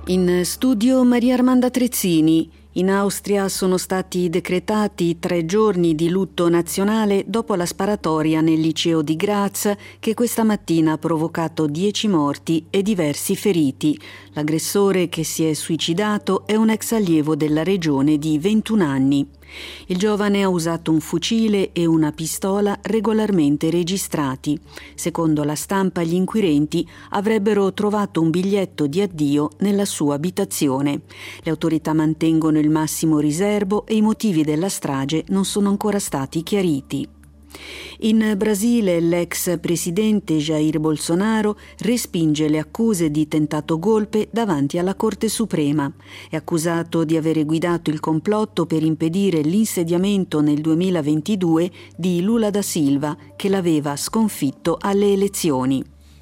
In studio Maria Armanda Trezzini. In Austria sono stati decretati 3 giorni di lutto nazionale dopo la sparatoria nel liceo di Graz che questa mattina ha provocato 10 morti e diversi feriti. L'aggressore che si è suicidato è un ex allievo della regione di 21 anni. Il giovane ha usato un fucile e una pistola regolarmente registrati. Secondo la stampa, gli inquirenti avrebbero trovato un biglietto di addio nella sua abitazione. Le autorità mantengono il massimo riservo e i motivi della strage non sono ancora stati chiariti. In Brasile l'ex presidente Jair Bolsonaro respinge le accuse di tentato golpe davanti alla Corte Suprema. È accusato di avere guidato il complotto per impedire l'insediamento nel 2022 di Lula da Silva, che l'aveva sconfitto alle elezioni.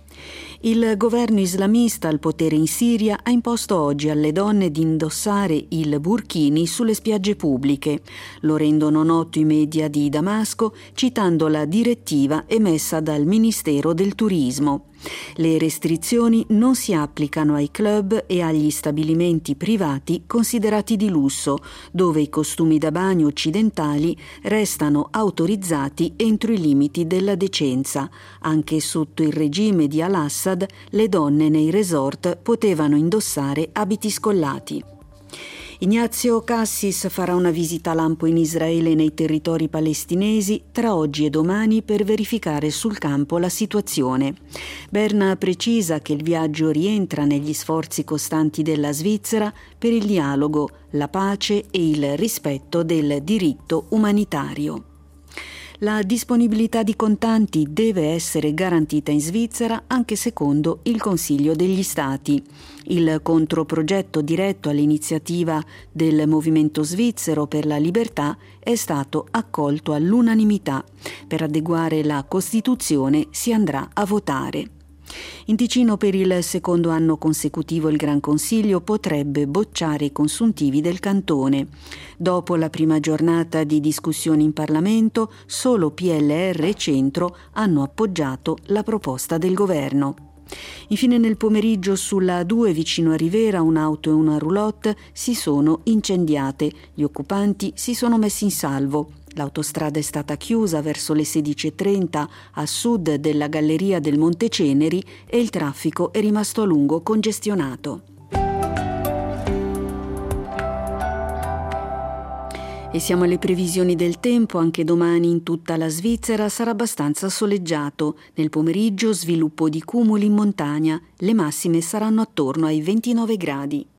Il governo islamista al potere in Siria ha imposto oggi alle donne di indossare il burkini sulle spiagge pubbliche. Lo rendono noto i media di Damasco, citando la direttiva emessa dal Ministero del Turismo. Le restrizioni non si applicano ai club e agli stabilimenti privati considerati di lusso, dove i costumi da bagno occidentali restano autorizzati entro i limiti della decenza. Anche sotto il regime di Al-Assad, le donne nei resort potevano indossare abiti scollati. Ignazio Cassis farà una visita lampo in Israele e nei territori palestinesi tra oggi e domani per verificare sul campo la situazione. Berna precisa che il viaggio rientra negli sforzi costanti della Svizzera per il dialogo, la pace e il rispetto del diritto umanitario. La disponibilità di contanti deve essere garantita in Svizzera anche secondo il Consiglio degli Stati. Il controprogetto diretto all'iniziativa del Movimento Svizzero per la Libertà è stato accolto all'unanimità. Per adeguare la Costituzione si andrà a votare. In Ticino per il secondo anno consecutivo il Gran Consiglio potrebbe bocciare i consuntivi del cantone. Dopo la prima giornata di discussione in Parlamento, solo PLR e Centro hanno appoggiato la proposta del governo. Infine nel pomeriggio sulla A2 vicino a Rivera un'auto e una roulotte si sono incendiate. Gli occupanti si sono messi in salvo. L'autostrada è stata chiusa verso le 16:30 a sud della galleria del Monte Ceneri e il traffico è rimasto a lungo congestionato. E siamo alle previsioni del tempo. Anche domani in tutta la Svizzera sarà abbastanza soleggiato. Nel pomeriggio sviluppo di cumuli in montagna. Le massime saranno attorno ai 29 gradi.